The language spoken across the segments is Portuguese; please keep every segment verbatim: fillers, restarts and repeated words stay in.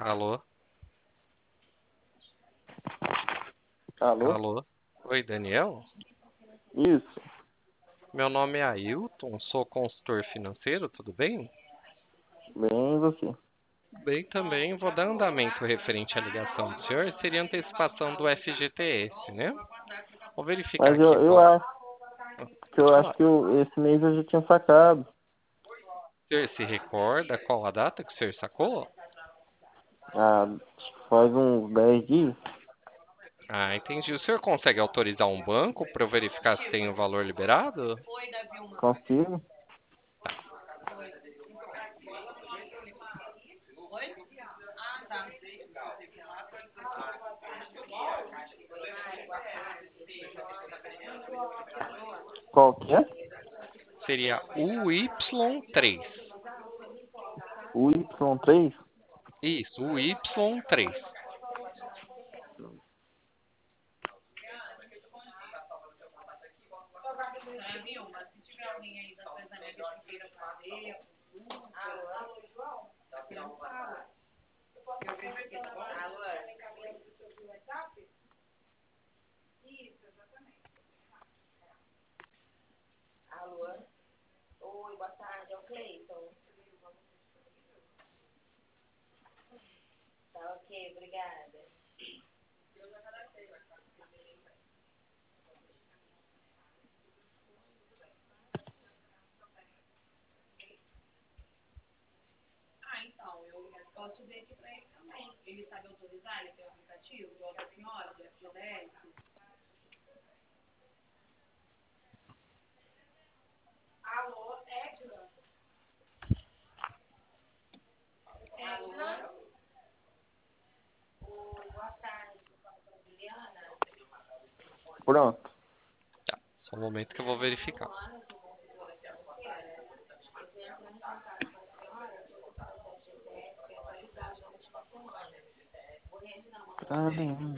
Alô? Alô? Alô? Oi, Daniel? Isso, Meu nome é Ailton, sou consultor financeiro, tudo bem? bem você. Bem também, vou dar andamento referente à ligação do senhor, seria antecipação do F G T S, né? Vou verificar Mas aqui eu, o eu valor. acho Ah, que pode eu acho falar. que eu- esse mês eu já tinha sacado. O senhor se recorda qual a data que o senhor sacou? Ah, acho que faz uns dez dias. Ah, entendi. O senhor consegue autorizar um banco para eu verificar se tem o valor liberado? Consigo. Qual que é? Seria o Y três. O Y três. Isso, o Y três. Pronto. Tá, só um momento que eu vou verificar. Caramba.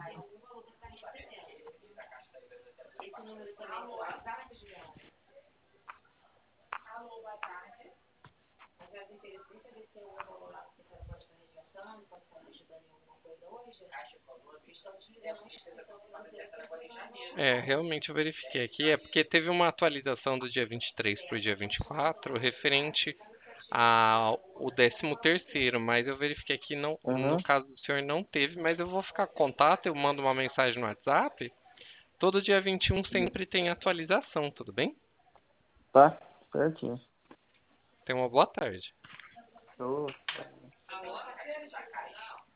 É, realmente eu verifiquei aqui. É porque teve uma atualização do dia vinte e três para o dia vinte e quatro referente ao décimo terceiro, mas eu verifiquei aqui, não, no Aham, caso do senhor não teve, mas eu vou ficar com contato, eu mando uma mensagem no WhatsApp. Todo dia vinte e um sempre tem atualização, tudo bem? tá certinho. Tenha uma boa tarde. Show.